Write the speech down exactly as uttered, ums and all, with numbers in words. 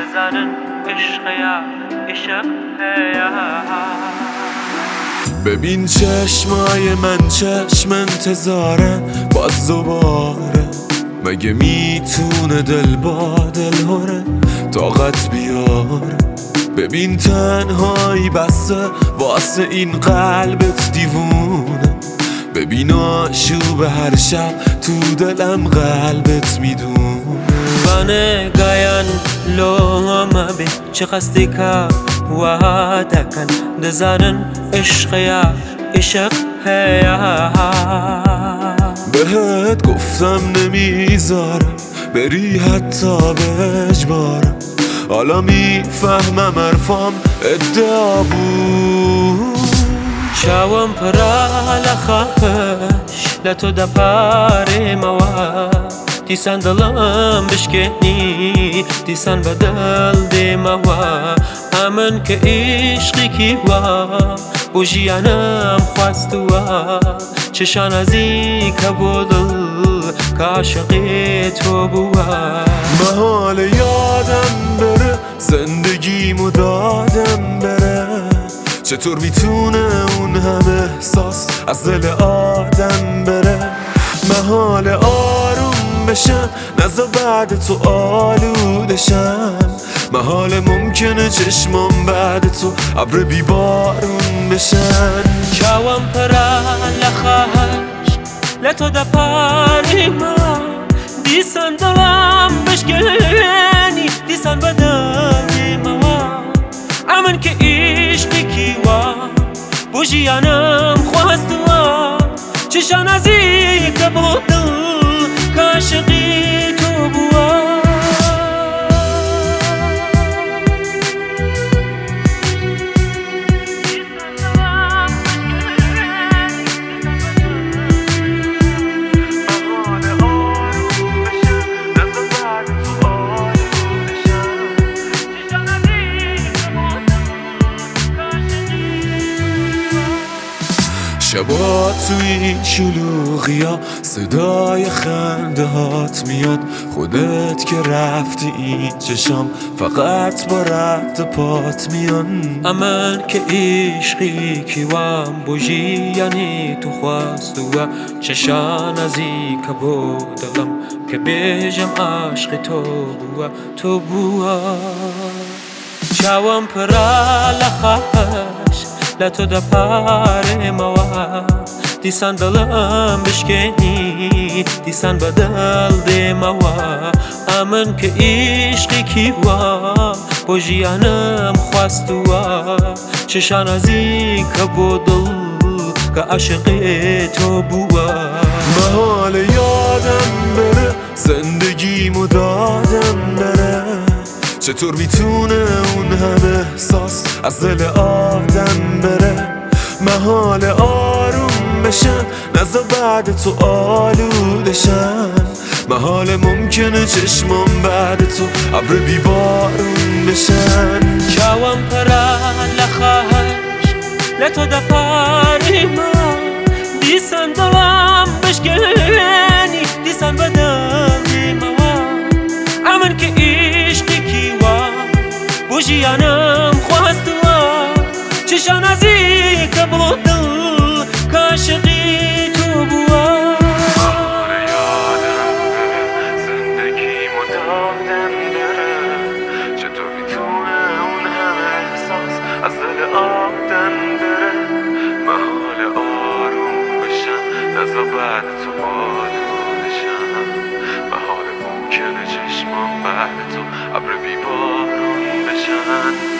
دزارن عشقیا عشق هیا. ببین چشمای من چشم انتظارن باز دوباره، مگه میتونه دل با دل هره طاقت بیاره. ببین تنهایی بسته واسه این قلبت دیوونه، ببین آشوب هر شب تو دلم قلبت میدونه. بانه گایان لوما بی چه قصدی که وعدکن دزارن عشقیا عشق هیا. بهت گفتم نمیذارم بری حتی به اجبارم، حالا میفهمم حرفام ادعا بود. شاوم پرا لخاش لتو دا پاره موا، دیسان دلم بشکنی دیسان بدل دی موا. امن که عشقی کی وا بو جیانم خواستوا، چشان ازی که بودل که عاشقی تو بوا. محال یادم بره زندگیمو دادم بره، چطور میتونه اون همه احساس از دل آدم بره. محال آروم بشم نزا بعد تو آلودشم، محال ممکنه چشمام بعد تو ابر بیبارون بشن. شاوم پرا لخاش لتو دا پاری ما، دیسان دلم بشکنی دیسان بدلی موا. امن که عشقی کی وا بو جیانم خواستوا، چشان ازی که بودل که عاشقی تو بوا. شبا توی این شلوغیا صدای خنده هات میاد، خودت که رفتی این چشام فقط با رد پات میان. امن که عشقی کی وام بوجی یعنی تو خواست و چشان ازی که بودلم که بیجم عشق تو بوا تو بوا. چاوم پرا لخاش لتو دا پاره موا، دیسان دلم بشکنی دیسان بدل دی موا. امن که عشقی کی وا بو جیانم خواستوا، چشان ازی که بودل که عاشقی تو بوا. محال یادم بره زندگیمو دادم بره، چطور میتونه اون همه احساس از دل آدم بره. محال آروم بشم نزا بعد تو آلودشم، محال ممکنه چشمام بعد تو ابر بیبارون بشن. شاوم پرا لخاش لتو دا پاری ما، دیسان دلم بشکنی دیسان بدلی موا. امن که عشقی کی وا بو جیانم خواستوا، چشان ازی که بودل که عاشقی تو بوا. محال یادم بره زندگیمو دادم بره، چطور میتونه اون همه احساس از دل آدم بره. محال آروم بشم نزا بعد تو آلودشم، محال ممکنه چشمام بعد تو ابر بیبارون بشن.